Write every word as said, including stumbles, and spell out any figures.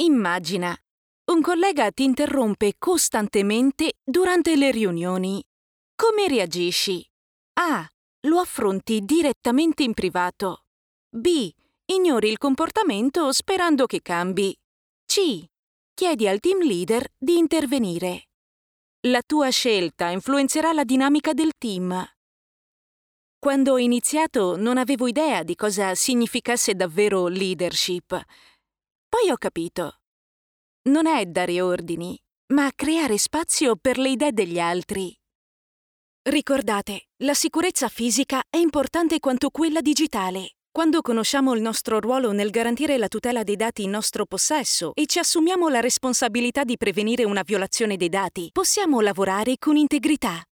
Immagina, un collega ti interrompe costantemente durante le riunioni. Come reagisci? A. Lo affronti direttamente in privato. B. Ignori il comportamento sperando che cambi. C. Chiedi al team leader di intervenire. La tua scelta influenzerà la dinamica del team. Quando ho iniziato non avevo idea di cosa significasse davvero leadership. Poi ho capito. Non è dare ordini, ma creare spazio per le idee degli altri. Ricordate, la sicurezza fisica è importante quanto quella digitale. Quando conosciamo il nostro ruolo nel garantire la tutela dei dati in nostro possesso e ci assumiamo la responsabilità di prevenire una violazione dei dati, possiamo lavorare con integrità.